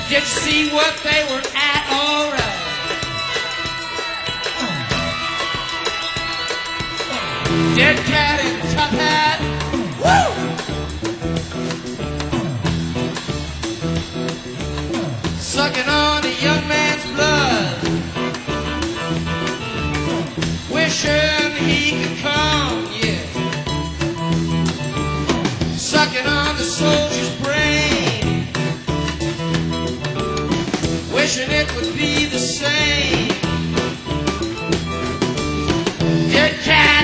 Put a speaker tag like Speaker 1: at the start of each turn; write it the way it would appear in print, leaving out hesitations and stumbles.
Speaker 1: Did you see what they were at? All right. Dead cat in top hat. Woo! Sucking on a young man's blood, wishing he could come, yeah. Sucking on the soldier's brain, wishing it would be the same. Dead cat.